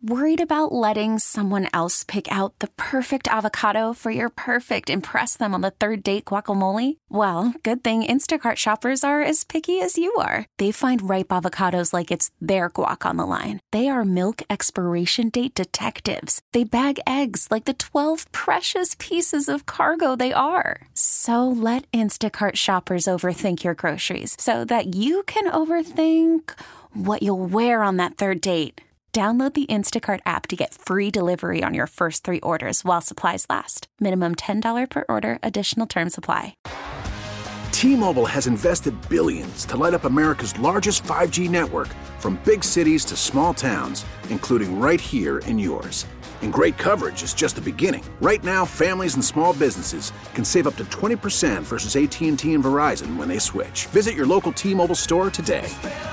Worried about letting someone else pick out the perfect avocado for your perfect impress them on the third date guacamole? Well, good thing Instacart shoppers are as picky as you are. They find ripe avocados like it's their guac on the line. They are milk expiration date detectives. They bag eggs like the 12 precious pieces of cargo they are. So let Instacart shoppers overthink your groceries so that you can overthink what you'll wear on that third date. Download the Instacart app to get free delivery on your first 3 orders while supplies last. Minimum $10 per order. Additional terms apply. T-Mobile has invested billions to light up America's largest 5G network, from big cities to small towns, including right here in yours. And great coverage is just the beginning. Right now, families and small businesses can save up to 20% versus AT&T and Verizon when they switch. Visit your local T-Mobile store today.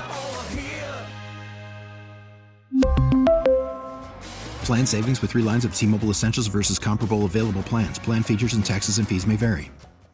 Plan savings with 3 lines of T-Mobile Essentials versus comparable available plans. Plan features and taxes and fees may vary.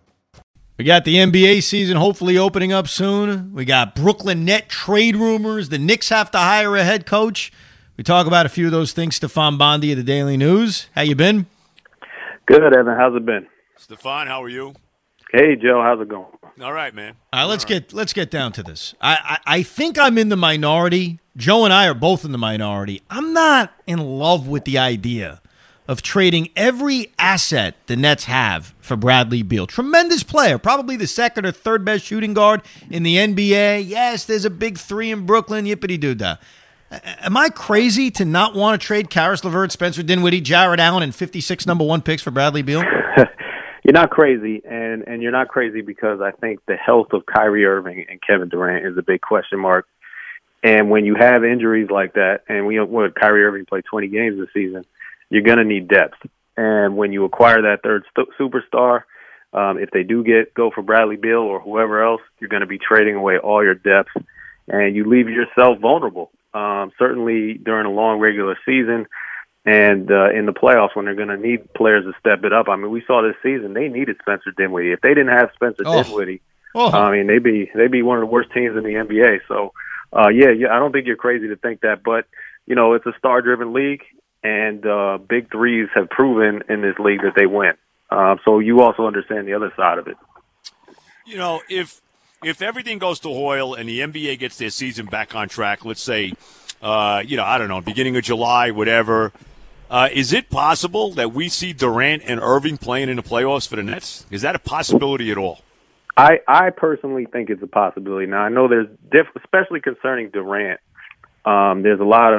We got the NBA season hopefully opening up soon. We got Brooklyn Net trade rumors. The Knicks have to hire a head coach. We talk about a few of those things. Stefan Bondi of the Daily News. How you been? Good, Evan. How's it been? Stefan, how are you? Hey, Joe. How's it going? All right, man. All right, let's get down to this. I think I'm in the minority. Joe and I are both in the minority. I'm not in love with the idea of trading every asset the Nets have for Bradley Beal. Tremendous player, probably the second or third best shooting guard in the NBA. Yes, there's a big 3 in Brooklyn, yippity-doo-dah. Am I crazy to not want to trade Karis LeVert, Spencer Dinwiddie, Jared Allen, and 56 number 1 picks for Bradley Beal? You're not crazy, and you're not crazy because I think the health of Kyrie Irving and Kevin Durant is a big question mark. And when you have injuries like that, and Kyrie Irving played 20 games this season, you're going to need depth. And when you acquire that third superstar, if they do go for Bradley Beal or whoever else, you're going to be trading away all your depth, and you leave yourself vulnerable. Certainly during a long regular season and in the playoffs when they're going to need players to step it up. I mean, we saw this season they needed Spencer Dinwiddie. If they didn't have Spencer Dinwiddie, I mean, they'd be one of the worst teams in the NBA. So, yeah, I don't think you're crazy to think that. But, you know, it's a star-driven league, and big threes have proven in this league that they win. So you also understand the other side of it. You know, if everything goes to Hoyle and the NBA gets their season back on track, let's say, I don't know, beginning of July, whatever, is it possible that we see Durant and Irving playing in the playoffs for the Nets? Is that a possibility at all? I personally think it's a possibility. Now, I know there's especially concerning Durant. There's been a lot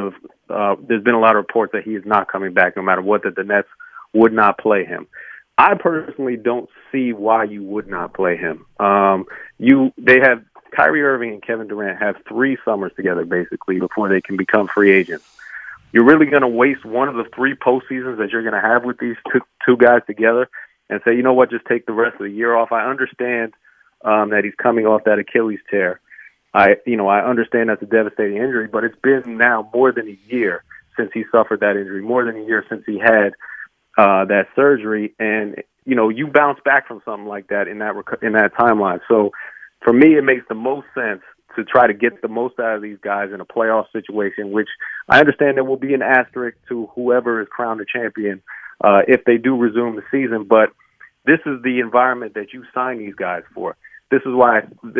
of reports that he is not coming back no matter what, that the Nets would not play him. I personally don't see why you would not play him. They have Kyrie Irving and Kevin Durant have 3 summers together basically before they can become free agents. You're really going to waste one of the 3 postseasons that you're going to have with these two guys together and say, you know what, just take the rest of the year off. I understand that he's coming off that Achilles tear. I understand that's a devastating injury, but it's been now more than a year since he suffered that injury, more than a year since he had that surgery, and you bounce back from something like that in that timeline. So, for me, it makes the most sense to try to get the most out of these guys in a playoff situation. Which I understand there will be an asterisk to whoever is crowned a champion if they do resume the season. But this is the environment that you sign these guys for. This is why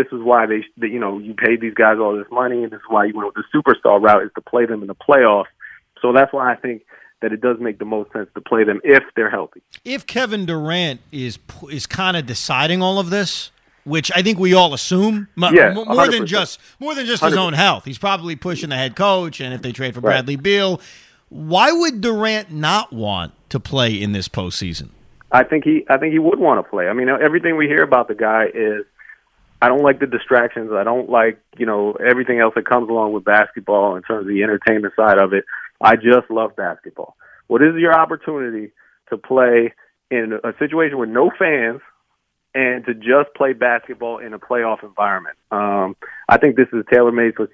you paid these guys all this money, and this is why you went with the superstar route, is to play them in the playoffs. So that's why I think that it does make the most sense to play them if they're healthy. If Kevin Durant is kind of deciding all of this, which I think we all assume, more than just his own health, he's probably pushing the head coach. And if they trade for Bradley Beal, why would Durant not want to play in this postseason? I think he would want to play. I mean, everything we hear about the guy is, I don't like the distractions. I don't like, everything else that comes along with basketball in terms of the entertainment side of it. I just love basketball. What is your opportunity to play in a situation with no fans and to just play basketball in a playoff environment? I think this is tailor-made for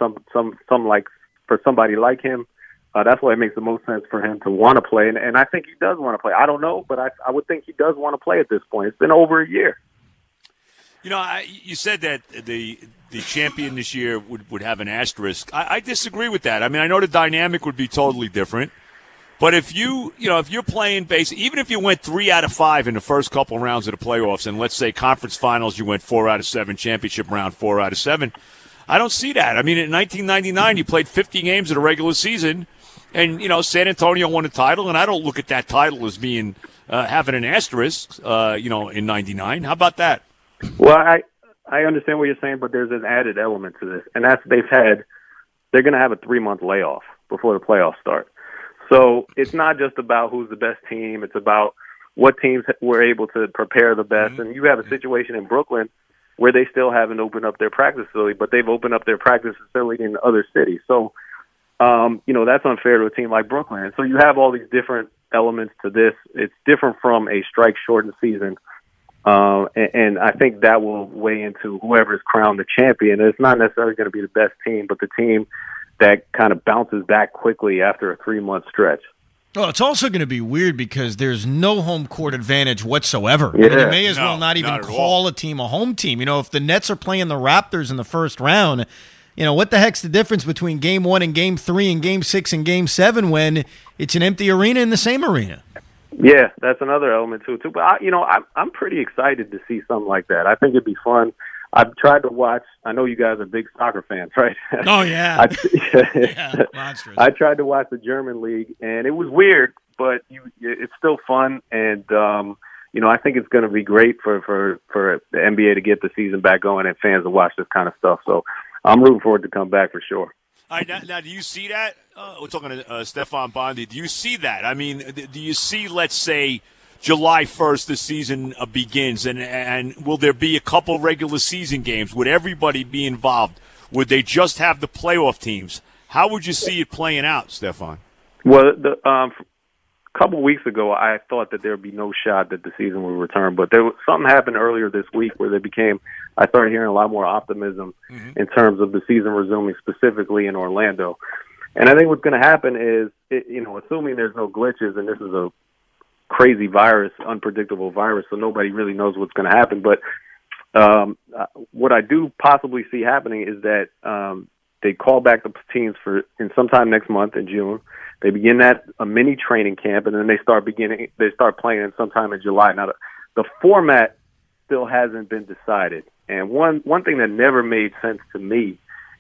for somebody like him. That's why it makes the most sense for him to want to play, and I think he does want to play. I don't know, but I would think he does want to play at this point. It's been over a year. You said that the champion this year would have an asterisk. I disagree with that. I mean, I know the dynamic would be totally different. But if if you're playing base, even if you went 3 out of 5 in the first couple rounds of the playoffs, and let's say conference finals, you went 4 out of 7, championship round 4 out of 7, I don't see that. I mean, in 1999, you played 50 games in a regular season, and San Antonio won a title, and I don't look at that title as being having an asterisk, in '99. How about that? Well, I understand what you're saying, but there's an added element to this, and that's they're going to have a 3-month layoff before the playoffs start. So it's not just about who's the best team. It's about what teams were able to prepare the best. And you have a situation in Brooklyn where they still haven't opened up their practice facility, but they've opened up their practice facility in other cities. So, that's unfair to a team like Brooklyn. And so you have all these different elements to this. It's different from a strike-shortened season. And I think that will weigh into whoever is crowned the champion. It's not necessarily going to be the best team, but the team that kind of bounces back quickly after a 3-month stretch. Well, it's also going to be weird because there's no home court advantage whatsoever. Yeah. I mean, they may as well not even call a team a home team. If the Nets are playing the Raptors in the first round, what the heck's the difference between Game 1 and Game 3 and Game 6 and Game 7 when it's an empty arena in the same arena? Yeah, that's another element too. But I'm pretty excited to see something like that. I think it'd be fun. I've tried to watch. I know you guys are big soccer fans, right? Oh yeah, yeah, monstrous. I tried to watch the German league, and it was weird, but it's still fun. And I think it's going to be great for the NBA to get the season back going and fans to watch this kind of stuff. So I'm rooting for it to come back for sure. All right, now do you see that? We're talking to Stefan Bondy. Do you see that? I mean, do you see, let's say, July 1st, the season begins, and will there be a couple regular season games? Would everybody be involved? Would they just have the playoff teams? How would you see it playing out, Stefan? Well, a couple of weeks ago, I thought that there would be no shot that the season would return, but something happened earlier this week where I started hearing a lot more optimism in terms of the season resuming, specifically in Orlando. And I think what's going to happen is, assuming there's no glitches, and this is a crazy virus, unpredictable virus, so nobody really knows what's going to happen. But what I do possibly see happening is that they call back the teams in sometime next month in June. They begin a mini training camp, and then they start playing in sometime in July. Now the format still hasn't been decided, and one thing that never made sense to me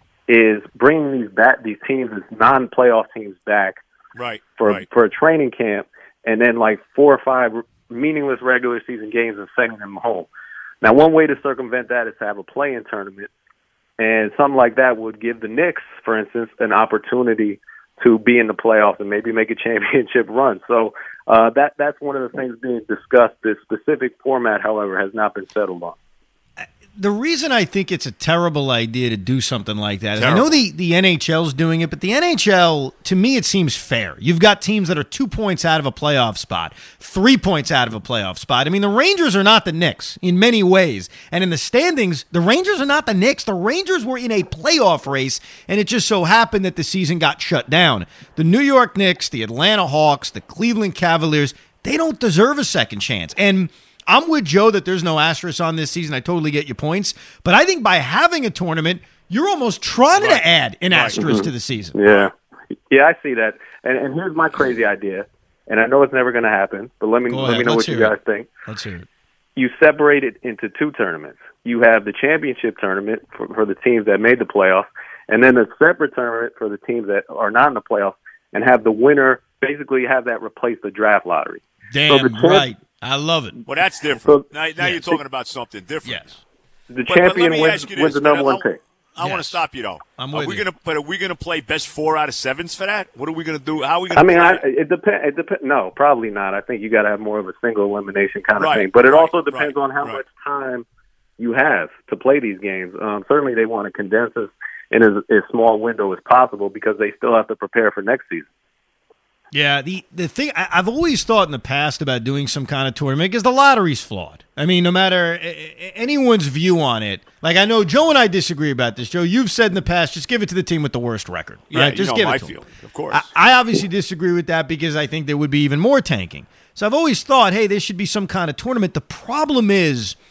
is bringing these teams as non-playoff teams back for a training camp. And then 4 or 5 meaningless regular season games and sending them home. Now, one way to circumvent that is to have a play-in tournament, and something like that would give the Knicks, for instance, an opportunity to be in the playoffs and maybe make a championship run. So that's one of the things being discussed. The specific format, however, has not been settled on. The reason I think it's a terrible idea to do something like that is I know the NHL's doing it, but the NHL, to me, it seems fair. You've got teams that are 2 points out of a playoff spot, 3 points out of a playoff spot. I mean, the Rangers are not the Knicks in many ways. And in the standings, the Rangers are not the Knicks. The Rangers were in a playoff race, and it just so happened that the season got shut down. The New York Knicks, the Atlanta Hawks, the Cleveland Cavaliers, they don't deserve a second chance. And I'm with Joe that there's no asterisk on this season. I totally get your points. But I think by having a tournament, you're almost trying to add an asterisk to the season. Yeah. Yeah, I see that. And here's my crazy idea. And I know it's never going to happen, but let me know what you guys think. Let's hear it. You separate it into 2 tournaments. You have the championship tournament for the teams that made the playoffs, and then a separate tournament for the teams that are not in the playoffs, and have the winner basically have that replace the draft lottery. Damn right. I love it. Well, that's different. Now you're talking about something different. Yes. The champion wins the number 1 pick. I want to stop you though. I'm with you. Are we gonna play best 4 out of 7s for that? What are we gonna do? How are we gonna? It depends. It depends. No, probably not. I think you got to have more of a single elimination kind of thing. But it also depends on how much time you have to play these games. Certainly, they want to condense this in as small window as possible because they still have to prepare for next season. Yeah, the thing I've always thought in the past about doing some kind of tournament is the lottery's flawed. I mean, no matter anyone's view on it, like I know Joe and I disagree about this. Joe, you've said in the past, just give it to the team with the worst record. Yeah, right? Just give it to them. Of course. I obviously disagree with that because I think there would be even more tanking. So I've always thought, hey, there should be some kind of tournament. The problem is,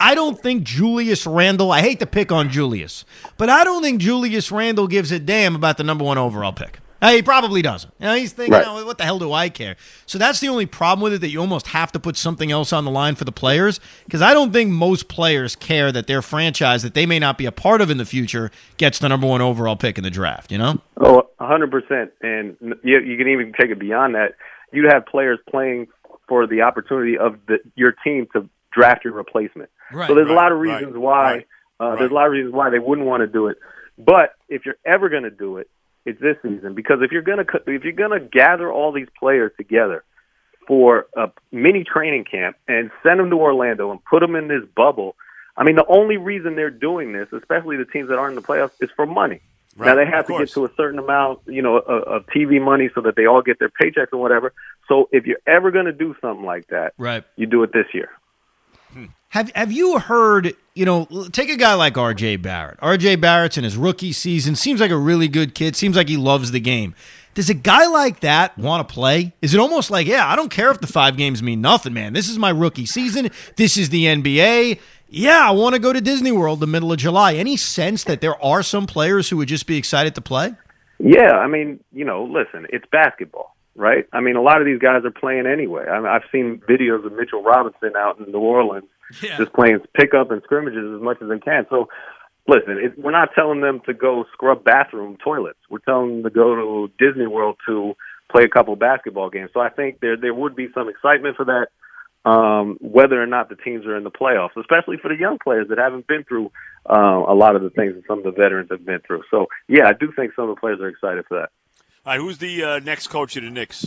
I don't think Julius Randle, I hate to pick on Julius, but I don't think Julius Randle gives a damn about the number 1 overall pick. He probably doesn't. He's thinking, right. What the hell do I care? So that's the only problem with it, that you almost have to put something else on the line for the players, because I don't think most players care that their franchise that they may not be a part of in the future gets the number 1 overall pick in the draft, you know? Oh, 100%. And you can even take it beyond that. You'd have players playing for the opportunity of your team to draft your replacement. Right, so there's a lot of reasons why there's a lot of reasons why they wouldn't want to do it. But if you're ever going to do it, it's this season, because if you're gonna gather all these players together for a mini training camp and send them to Orlando and put them in this bubble, I mean, the only reason they're doing this, especially the teams that aren't in the playoffs, is for money. Right. Now they have to get to a certain amount, of TV money so that they all get their paychecks and whatever. So if you're ever going to do something like that, right, you do it this year. Have you heard, take a guy like R.J. Barrett. R.J. Barrett's in his rookie season, seems like a really good kid, seems like he loves the game. Does a guy like that want to play? Is it almost like, I don't care if the 5 games mean nothing, man. This is my rookie season. This is the NBA. I want to go to Disney World the middle of July. Any sense that there are some players who would just be excited to play? Yeah, I mean, listen, it's basketball, right? I mean, a lot of these guys are playing anyway. I've seen videos of Mitchell Robinson out in New Orleans just playing pickup and scrimmages as much as they can. So, listen, we're not telling them to go scrub bathroom toilets. We're telling them to go to Disney World to play a couple basketball games. So I think there would be some excitement for that, whether or not the teams are in the playoffs, especially for the young players that haven't been through a lot of the things that some of the veterans have been through. So, I do think some of the players are excited for that. All right, who's the next coach of the Knicks?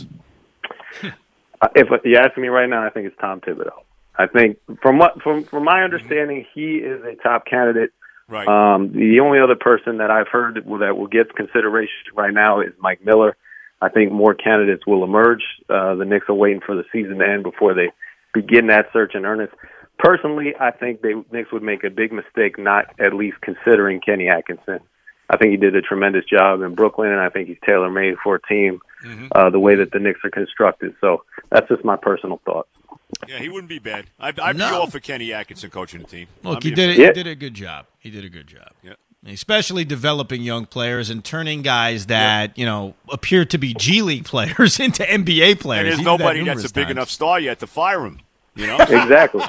If you ask me right now, I think it's Tom Thibodeau. I think from my understanding, he is a top candidate. Right. The only other person that I've heard that will get consideration right now is Mike Miller. I think more candidates will emerge. The Knicks are waiting for the season to end before they begin that search in earnest. Personally, I think the Knicks would make a big mistake not at least considering Kenny Atkinson. I think he did a tremendous job in Brooklyn, and I think he's tailor-made for a team the way that the Knicks are constructed. So that's just my personal thoughts. Yeah, he wouldn't be bad. I'd be all for Kenny Atkinson coaching the team. Look, he did a good job. He did a good job. Yeah. Especially developing young players and turning guys that, appear to be G League players into NBA players. And there's nobody that's a big enough star yet to fire him. Exactly.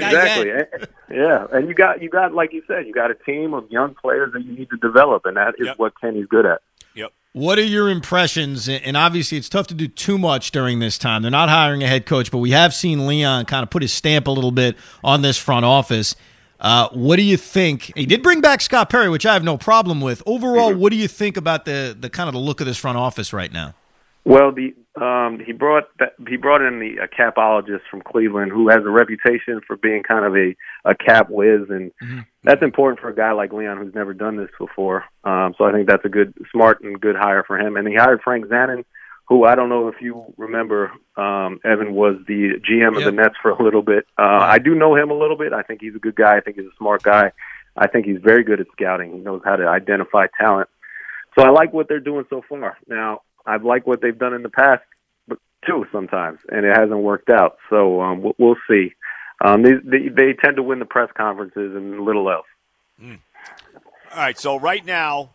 Yeah, and you got like you said, you got a team of young players that you need to develop, and that is what Kenny's good at. Yep. What are your impressions? And obviously, it's tough to do too much during this time. They're not hiring a head coach, but we have seen Leon kind of put his stamp a little bit on this front office. What do you think? He did bring back Scott Perry, which I have no problem with. Overall, what do you think about the kind of the look of this front office right now? Well, he brought in a capologist from Cleveland who has a reputation for being kind of a cap whiz, and that's important for a guy like Leon who's never done this before. So I think that's a smart and good hire for him. And he hired Frank Zanin, who I don't know if you remember, Evan was the GM of the Nets for a little bit. I do know him a little bit. I think he's a good guy. I think he's a smart guy. I think he's very good at scouting. He knows how to identify talent. So I like what they're doing so far. Now, I've liked what they've done in the past, too, sometimes, and it hasn't worked out. So we'll see. They tend to win the press conferences and little else. All right, so right now,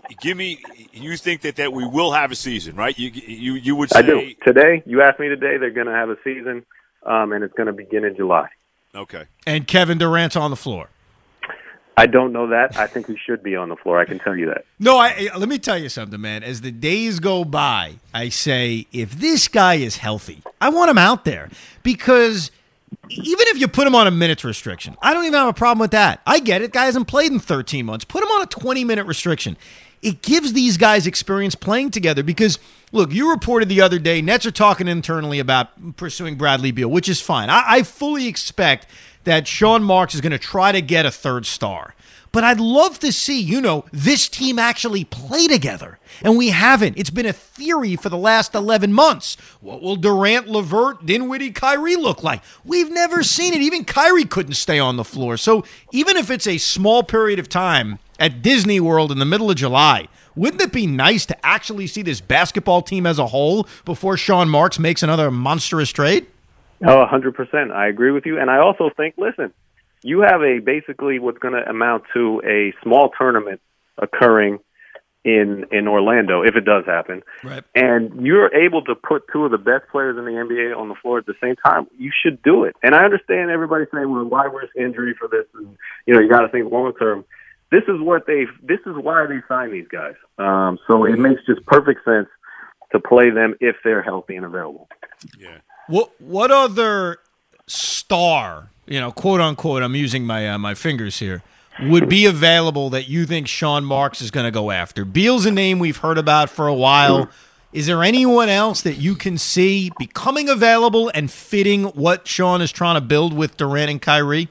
you think that we will have a season, right? You would say. I do. Today, you asked me today, they're going to have a season, and it's going to begin in July. Okay. And Kevin Durant's on the floor. I don't know that. I think he should be on the floor. I can tell you that. No, let me tell you something, man. As the days go by, I say, if this guy is healthy, I want him out there. Because even if you put him on a minutes restriction, I don't even have a problem with that. I get it. Guy hasn't played in 13 months. Put him on a 20-minute restriction. It gives these guys experience playing together because, look, you reported the other day, Nets are talking internally about pursuing Bradley Beal, which is fine. I fully expect that Sean Marks is going to try to get a third star. But I'd love to see, this team actually play together. And we haven't. It's been a theory for the last 11 months. What will Durant, LeVert, Dinwiddie, Kyrie look like? We've never seen it. Even Kyrie couldn't stay on the floor. So even if it's a small period of time at Disney World in the middle of July, wouldn't it be nice to actually see this basketball team as a whole before Sean Marks makes another monstrous trade? Oh, 100%. I agree with you. And I also think, listen, you have basically what's going to amount to a small tournament occurring in Orlando, if it does happen. Right. And you're able to put two of the best players in the NBA on the floor at the same time. You should do it. And I understand everybody saying, well, why risk injury for this? And, you got to think long term. This is why they sign these guys. So it makes just perfect sense to play them if they're healthy and available. Yeah. What other star, quote unquote, I'm using my fingers here, would be available that you think Sean Marks is going to go after? Beal's a name we've heard about for a while. Is there anyone else that you can see becoming available and fitting what Sean is trying to build with Durant and Kyrie?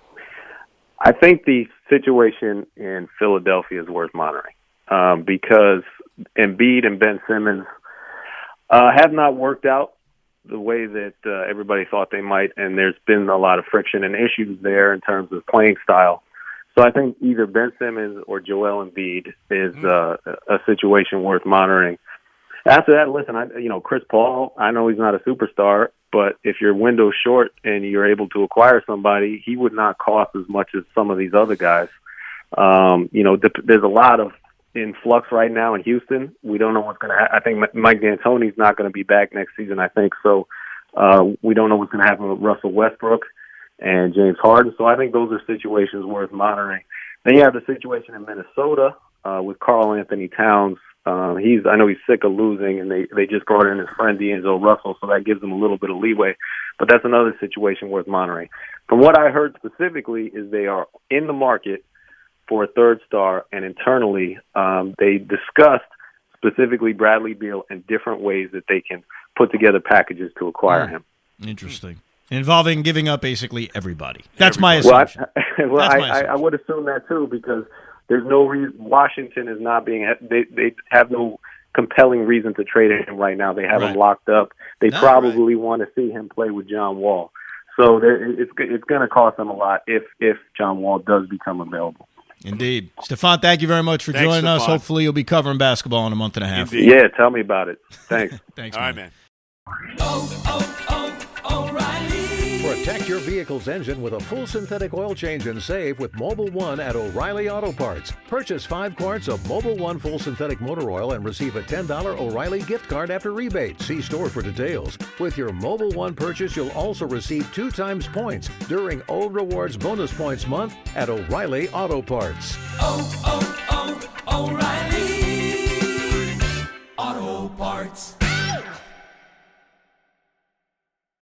I think the situation in Philadelphia is worth monitoring because Embiid and Ben Simmons have not worked out the way that everybody thought they might, and there's been a lot of friction and issues there in terms of playing style. So I think either Ben Simmons or Joel Embiid is a situation worth monitoring. After that, listen, Chris Paul, I know he's not a superstar, but if your window's short and you're able to acquire somebody, he would not cost as much as some of these other guys. There's a lot of influx right now in Houston. We don't know what's going to happen. I think Mike D'Antoni's not going to be back next season, I think. So we don't know what's going to happen with Russell Westbrook and James Harden. So I think those are situations worth monitoring. Then you have the situation in Minnesota with Karl Anthony Towns. I know he's sick of losing, and they just brought in his friend D'Angelo Russell, so that gives him a little bit of leeway. But that's another situation worth monitoring. From what I heard specifically is they are in the market for a third star, and internally they discussed specifically Bradley Beal and different ways that they can put together packages to acquire him. Interesting. Involving giving up basically everybody. That's my assumption. I would assume that too, because there's no reason Washington is not being. They have no compelling reason to trade him right now. They have him locked up. They probably want to see him play with John Wall. So it's going to cost them a lot if John Wall does become available. Indeed. Stephon, thank you very much for joining us. Hopefully you'll be covering basketball in a month and a half. Indeed. Yeah, tell me about it. Thanks. Thanks, All right, man. O'Reilly. Protect your vehicle's engine with a full synthetic oil change and save with Mobil 1 at O'Reilly Auto Parts. Purchase 5 quarts of Mobil 1 full synthetic motor oil and receive a $10 O'Reilly gift card after rebate. See store for details. With your Mobil 1 purchase, you'll also receive 2 times points during O Rewards Bonus Points Month at O'Reilly Auto Parts. O'Reilly Auto Parts.